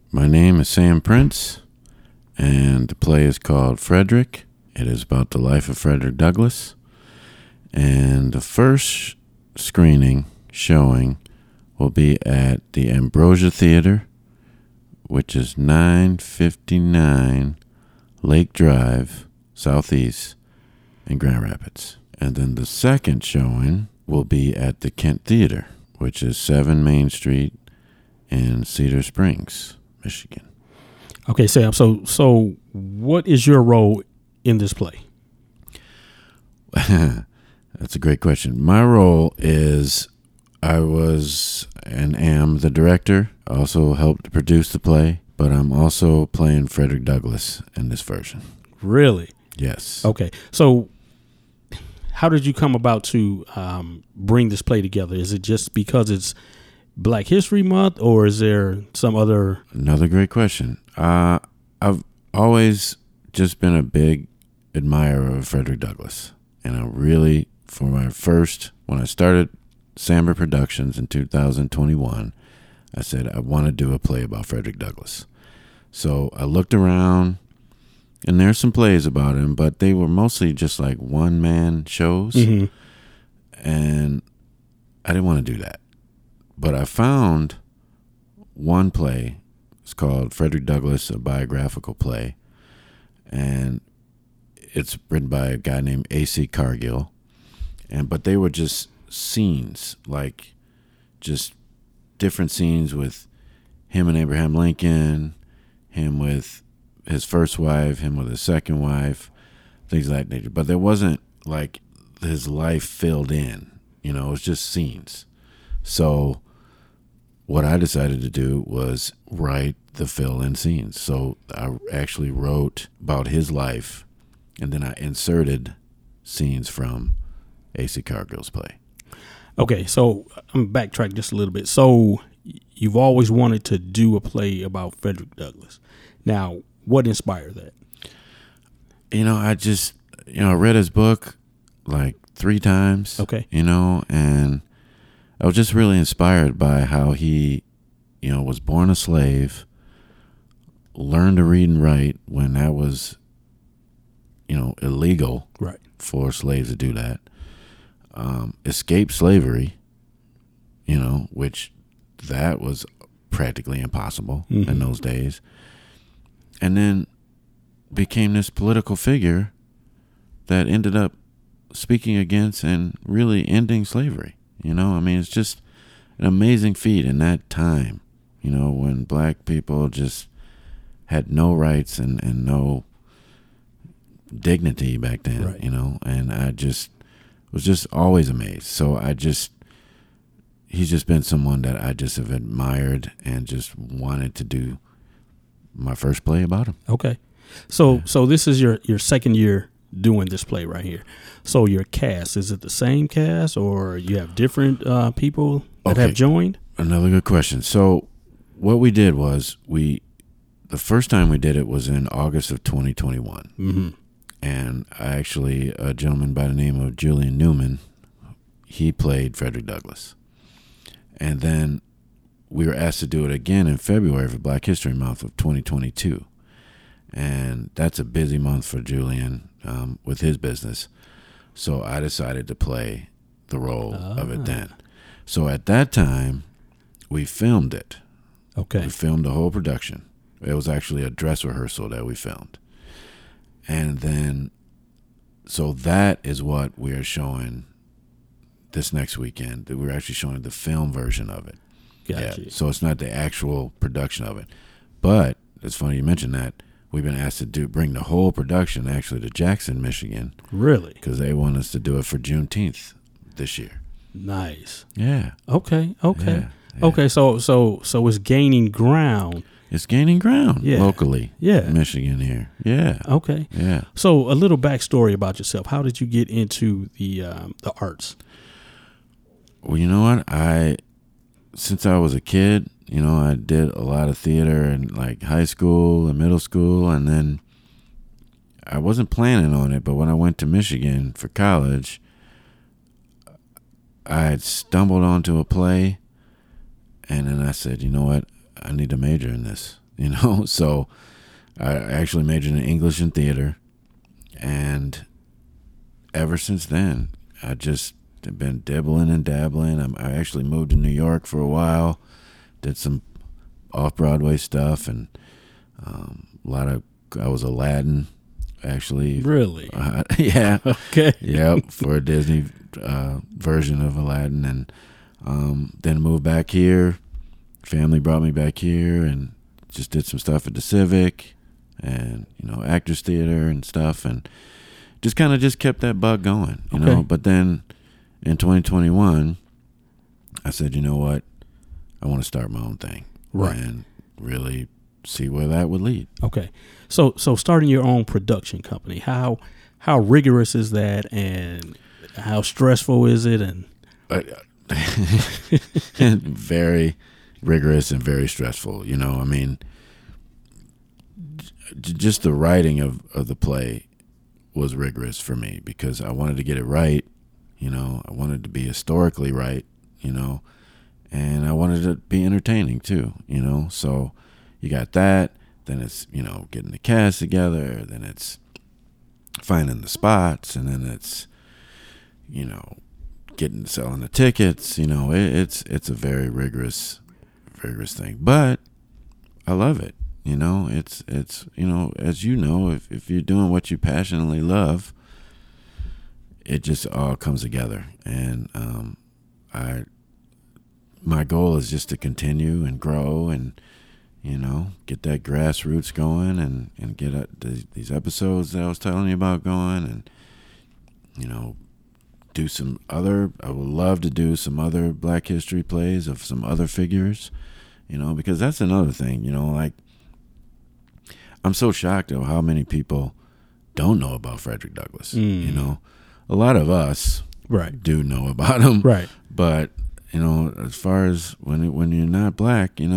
My name is Sam Prince, and the play is called Frederick. It is about the life of Frederick Douglass. And the first showing will be at the Ambrosia Theater, which is 959 Lake Drive, Southeast, in Grand Rapids. And then the second showing will be at the Kent Theater, which is 7 Main Street in Cedar Springs, Michigan. Okay, Sam. So what is your role in this play? That's a great question. My role is I was and am the director. I also helped produce the play, but I'm also playing Frederick Douglass in this version. Really? Yes. Okay. So how did you come about to bring this play together? Is it just because it's Black History Month, or is there some other? Another great question. I've always just been a big admirer of Frederick Douglass. And I really, when I started Samba Productions in 2021, I said, I want to do a play about Frederick Douglass. So I looked around, and there's some plays about him, but they were mostly just like one-man shows. Mm-hmm. And I didn't want to do that. But I found one play. It's called Frederick Douglass, a biographical play. And it's written by a guy named A.C. Cargill. But they were just scenes, like just different scenes with him and Abraham Lincoln, him with his first wife, him with his second wife, things like that. But there wasn't like his life filled in, it was just scenes. So what I decided to do was write the fill-in scenes. So I actually wrote about his life, and then I inserted scenes from A.C. Cargill's play. Okay, so I'm backtrack just a little bit. So you've always wanted to do a play about Frederick Douglass. Now, what inspired that? I just, I read his book like 3 times. Okay. And I was just really inspired by how he, was born a slave, learned to read and write when that was, illegal for slaves to do that. Escaped slavery, which that was practically impossible in those days. And then became this political figure that ended up speaking against and really ending slavery. It's just an amazing feat in that time, when black people just had no rights and no dignity back then, and I just was just always amazed. So he's just been someone that I just have admired and just wanted to do my first play about him. Okay. So this is your second year doing this play right here. So your cast, is it the same cast, or you have different people that have joined? Another good question. So what we did was the first time we did it was in August of 2021. Mm-hmm. And a gentleman by the name of Julian Newman, he played Frederick Douglass. And then we were asked to do it again in February for Black History Month of 2022. And that's a busy month for Julian with his business. So I decided to play the role of it then. So at that time, we filmed it. Okay. We filmed the whole production. It was actually a dress rehearsal that we filmed. And then, so that is what we are showing this next weekend. We're actually showing the film version of it. Gotcha. Yeah, so it's not the actual production of it. But it's funny you mentioned that. We've been asked to bring the whole production actually to Jackson, Michigan. Really? Because they want us to do it for Juneteenth this year. Nice. Yeah. Okay. Yeah. Okay. So it's gaining ground. It's gaining ground locally. Yeah. Michigan here. Yeah. Okay. Yeah. So a little backstory about yourself. How did you get into the arts? Well, you know what? Since I was a kid, I did a lot of theater in like high school and middle school, and then I wasn't planning on it, but when I went to Michigan for college, I had stumbled onto a play, and then I said, you know what? I need to major in this. So I actually majored in English and theater, and ever since then, I just have been dibbling and dabbling. I actually moved to New York for a while, did some off-Broadway stuff, and I was Aladdin, actually. Really? Yeah. Okay. Yep, for a Disney version of Aladdin, and then moved back here. Family brought me back here, and just did some stuff at the Civic, and Actors Theater and stuff, and just kind of kept that bug going, you know. But then in 2021, I said, you know what, I want to start my own thing, right, and really see where that would lead. Okay, so starting your own production company, how rigorous is that, and how stressful is it? And very rigorous and very stressful. I mean, just the writing of the play was rigorous for me, because I wanted to get it right. I wanted to be historically right, and I wanted to be entertaining too, so you got that. Then it's, getting the cast together. Then it's finding the spots, and then it's, selling the tickets. It's a very rigorous thing, but I love it. It's as if you're doing what you passionately love, it just all comes together. And my goal is just to continue and grow, and get that grassroots going, and get these episodes that I was telling you about going, and do some other. I would love to do some other Black History plays of some other figures, because that's another thing. Like, I'm so shocked at how many people don't know about Frederick Douglass. A lot of us do know about him, right? But as far as when you're not Black, you're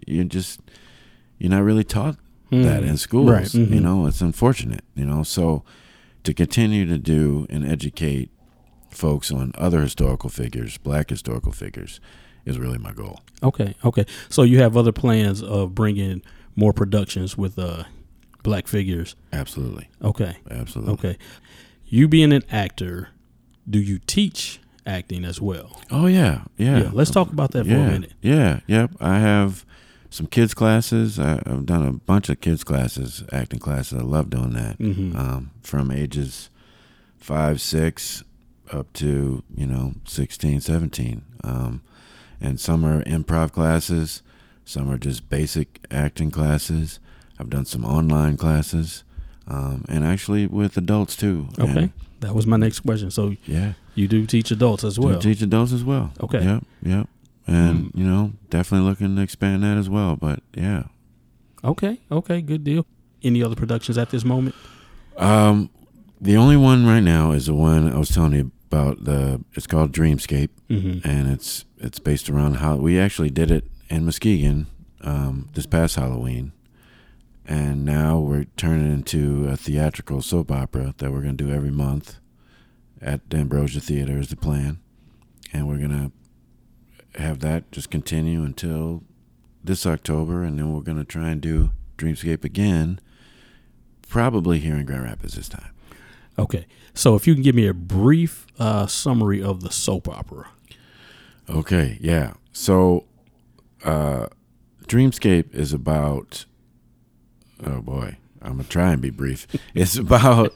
not really taught that in schools. Right. Mm-hmm. It's unfortunate. So to continue to do and educate folks on other historical figures, Black historical figures, is really my goal. Okay. So you have other plans of bringing more productions with Black figures? Absolutely. Okay. Absolutely. Okay. You being an actor, do you teach acting as well? Oh, yeah. Let's talk about that for a minute. Yep. I have some kids classes. I've done a bunch of kids classes, acting classes. I love doing that. Mm-hmm. From ages 5, 6 up to 16, 17. And some are improv classes, some are just basic acting classes. I've done some online classes, and actually with adults too. Okay, and that was my next question. So you do teach adults as well? Teach adults as well. Okay. Yep. And definitely looking to expand that as well. But yeah. Okay, good deal. Any other productions at this moment? The only one right now is the one I was telling you about. It's called Dreamscape, mm-hmm. and it's based around how we actually did it in Muskegon this past Halloween, and now we're turning into a theatrical soap opera that we're going to do every month at the Ambrosia Theater is the plan, and we're going to have that just continue until this October, and then we're going to try and do Dreamscape again, probably here in Grand Rapids this time. Okay, so if you can give me a brief summary of the soap opera. Okay, yeah. So Dreamscape is about, oh boy, I'm going to try and be brief. It's about,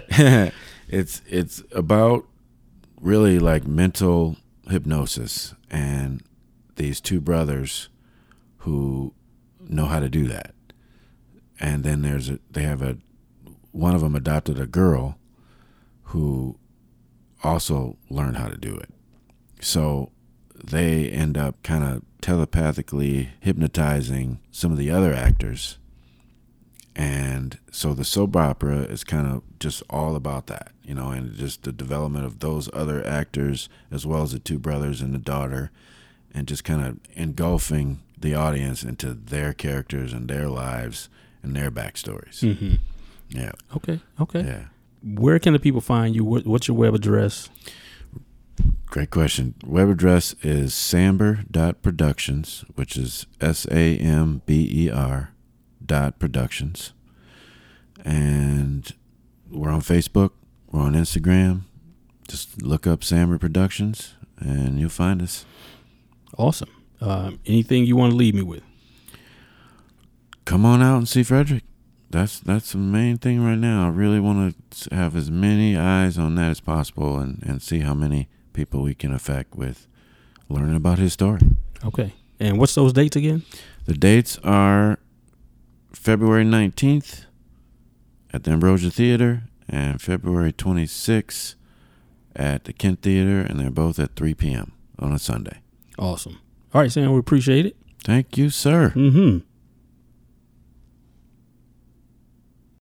it's about really like mental hypnosis, and these two brothers who know how to do that. And then one of them adopted a girl who also learned how to do it. So they end up kind of telepathically hypnotizing some of the other actors. And so the soap opera is kind of just all about that, and just the development of those other actors as well as the two brothers and the daughter, and just kind of engulfing the audience into their characters and their lives and their backstories. Mm-hmm. Yeah. Okay. Yeah. Where can the people find you? What's your web address? Great question. Web address is samber.productions, which is SAMBER Productions. And we're on Facebook. We're on Instagram. Just look up Samra Productions and you'll find us. Awesome. Anything you want to leave me with? Come on out and see Frederick. That's the main thing right now. I really want to have as many eyes on that as possible and see how many people we can affect with learning about his story. Okay. And what's those dates again? The dates are February 19th at the Ambrosia Theater and February 26th at the Kent Theater, and they're both at 3 p.m. on a Sunday. Awesome. All right, Sam, we appreciate it. Thank you, sir. Mm-hmm.